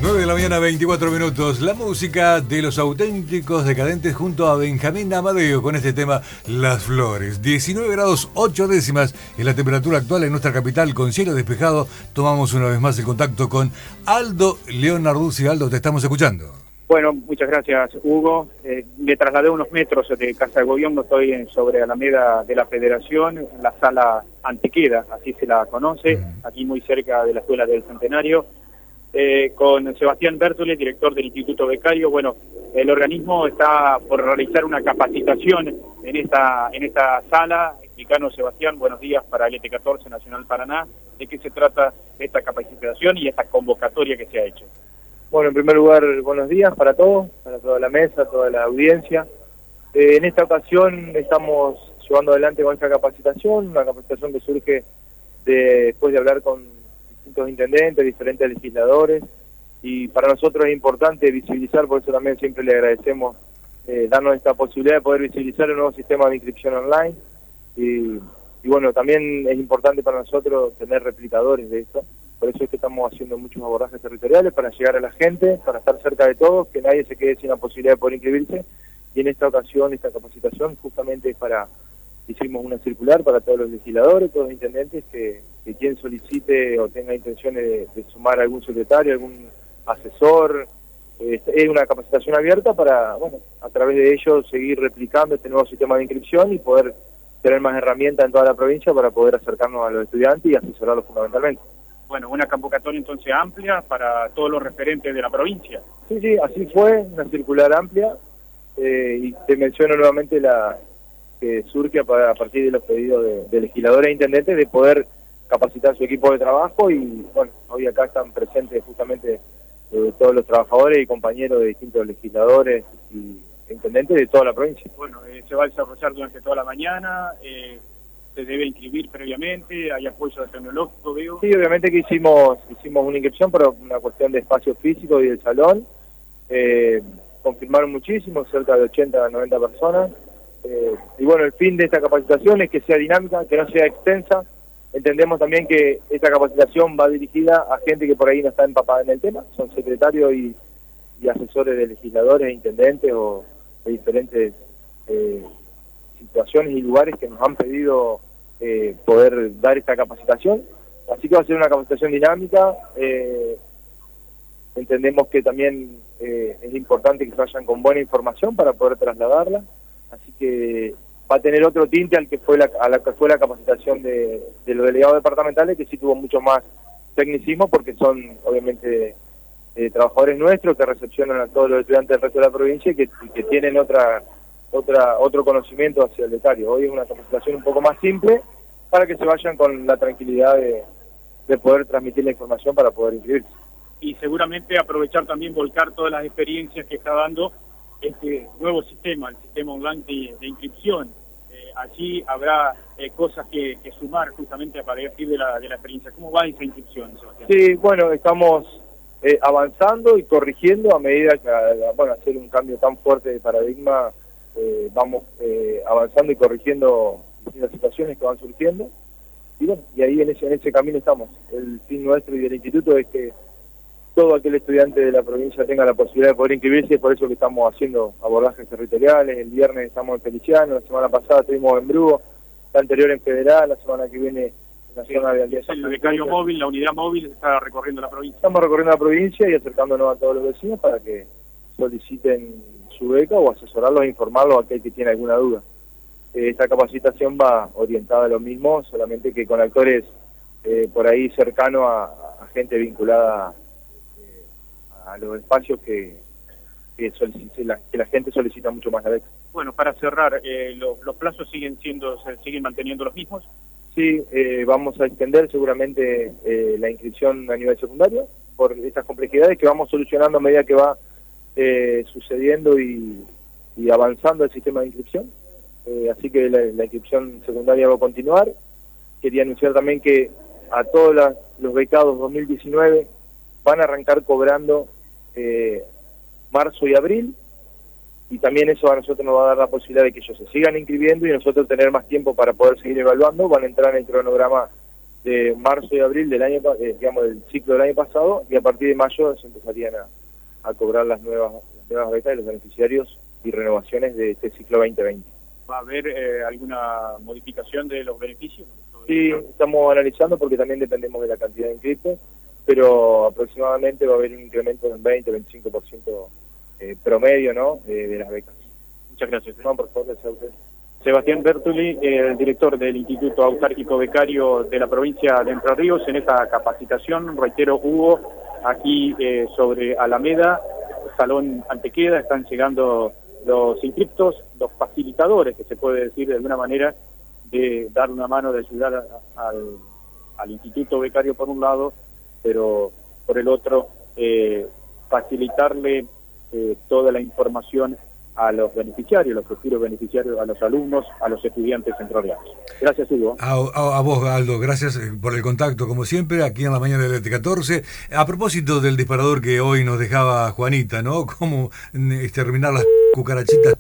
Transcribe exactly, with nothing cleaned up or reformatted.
nueve de la mañana, veinticuatro minutos. La música de Los Auténticos Decadentes junto a Benjamín Amadeo con este tema Las Flores. diecinueve grados ocho décimas es la temperatura actual en nuestra capital con cielo despejado. Tomamos una vez más el contacto con Aldo Leonarduzzi. Aldo, te estamos escuchando. Bueno, muchas gracias, Hugo. Eh, me trasladé unos metros de Casa de Gobierno, estoy en, sobre Alameda de la Federación, en la sala Antequera, así se la conoce, mm. aquí muy cerca de la Escuela del Centenario. Eh, con Sebastián Bertole, director del Instituto Becario. Bueno, el organismo está por realizar una capacitación en esta en esta sala. Explicanos, Sebastián, buenos días para el E T catorce Nacional Paraná. ¿De qué se trata esta capacitación y esta convocatoria que se ha hecho? Bueno, en primer lugar, buenos días para todos, para toda la mesa, toda la audiencia. Eh, en esta ocasión estamos llevando adelante con esta capacitación, una capacitación que surge de, después de hablar con distintos intendentes, diferentes legisladores, y para nosotros es importante visibilizar, por eso también siempre le agradecemos eh, darnos esta posibilidad de poder visibilizar el nuevo sistema de inscripción online, y, y bueno, también es importante para nosotros tener replicadores de esto, por eso es que estamos haciendo muchos abordajes territoriales para llegar a la gente, para estar cerca de todos, que nadie se quede sin la posibilidad de poder inscribirse, y en esta ocasión, esta capacitación justamente es para... Hicimos una circular para todos los legisladores, todos los intendentes, que, que quien solicite o tenga intenciones de, de sumar algún secretario, algún asesor, eh, es una capacitación abierta para, bueno, a través de ello seguir replicando este nuevo sistema de inscripción y poder tener más herramientas en toda la provincia para poder acercarnos a los estudiantes y asesorarlos fundamentalmente. Bueno, una convocatoria entonces amplia para todos los referentes de la provincia. Sí, sí, así fue, una circular amplia, eh, y te menciono nuevamente la... que surge a partir de los pedidos de, de legisladores e intendentes de poder capacitar su equipo de trabajo y bueno, hoy acá están presentes justamente eh, todos los trabajadores y compañeros de distintos legisladores y intendentes de toda la provincia. Bueno, eh, se va a desarrollar durante toda la mañana, eh, se debe inscribir previamente, hay apoyo tecnológico, veo. Sí, obviamente que hicimos hicimos una inscripción por una cuestión de espacio físico y del salón, eh, confirmaron muchísimo, cerca de ochenta a noventa personas. Eh, y bueno, el fin de esta capacitación es que sea dinámica, que no sea extensa. Entendemos también que esta capacitación va dirigida a gente que por ahí no está empapada en el tema, son secretarios y, y asesores de legisladores e intendentes o de diferentes eh, situaciones y lugares que nos han pedido eh, poder dar esta capacitación. Así que va a ser una capacitación dinámica. Eh, entendemos que también eh, es importante que vayan con buena información para poder trasladarla. Así que va a tener otro tinte al que fue la, a la que fue la capacitación de, de los delegados departamentales, que sí tuvo mucho más tecnicismo, porque son obviamente eh, trabajadores nuestros que recepcionan a todos los estudiantes del resto de la provincia y que, y que tienen otra otra otro conocimiento hacia el becario. Hoy es una capacitación un poco más simple para que se vayan con la tranquilidad de, de poder transmitir la información para poder inscribirse. Y seguramente aprovechar también, volcar todas las experiencias que está dando este nuevo sistema, el sistema online de, de inscripción. Eh, allí habrá eh, cosas que, que sumar justamente a partir de la, de la experiencia. ¿Cómo va esa inscripción, Sebastián? Sí, bueno, estamos eh, avanzando y corrigiendo a medida que, bueno, hacer un cambio tan fuerte de paradigma, eh, vamos eh, avanzando y corrigiendo distintas situaciones que van surgiendo. Y bueno, y ahí en ese, en ese camino estamos. El fin nuestro y del instituto es que todo aquel estudiante de la provincia tenga la posibilidad de poder inscribirse, es por eso que estamos haciendo abordajes territoriales. El viernes estamos en Feliciano, la semana pasada estuvimos en Brugo, la anterior en Federal, la semana que viene en la zona de Alianza. El becario móvil, la unidad móvil está recorriendo la provincia. Estamos recorriendo la provincia y acercándonos a todos los vecinos para que soliciten su beca o asesorarlos e informarlos a aquel que tiene alguna duda. Eh, esta capacitación va orientada a lo mismo, solamente que con actores eh, por ahí cercanos a, a gente vinculada a los espacios que, que, solicite la, que la gente solicita mucho más la beca. Bueno, para cerrar, eh, lo, ¿los plazos siguen siendo, se siguen manteniendo los mismos? Sí, eh, vamos a extender seguramente eh, la inscripción a nivel secundario por estas complejidades que vamos solucionando a medida que va eh, sucediendo y, y avanzando el sistema de inscripción. Eh, así que la, la inscripción secundaria va a continuar. Quería anunciar también que a todos la, los becados dos mil diecinueve van a arrancar cobrando eh, marzo y abril, y también eso a nosotros nos va a dar la posibilidad de que ellos se sigan inscribiendo y nosotros tener más tiempo para poder seguir evaluando. Van a entrar en el cronograma de marzo y abril del año, eh, digamos, del ciclo del año pasado, y a partir de mayo se empezarían a, a cobrar las nuevas, las nuevas becas de los beneficiarios y renovaciones de este ciclo veinte veinte. ¿Va a haber eh, alguna modificación de los beneficios? Sí, estamos analizando porque también dependemos de la cantidad de inscritos, pero aproximadamente va a haber un incremento del veinte a veinticinco por ciento eh, promedio, ¿no?, eh, de las becas. Muchas gracias. No, por favor, gracias a usted. Sebastián Bertoli, el director del Instituto Autárquico Becario de la provincia de Entre Ríos, en esta capacitación. Reitero, Hugo, aquí eh, sobre Alameda, Salón Antequera, están llegando los inscriptos, los facilitadores, que se puede decir de alguna manera, de dar una mano, de ayudar a, al, al Instituto Becario por un lado, pero por el otro, eh, facilitarle eh, toda la información a los beneficiarios, los futuros beneficiarios, a los alumnos, a los estudiantes entrerrianos. Gracias, Hugo. A, a, a vos, Aldo, gracias por el contacto, como siempre, aquí en la mañana del T catorce. A propósito del disparador que hoy nos dejaba Juanita, ¿no? Cómo exterminar las cucarachitas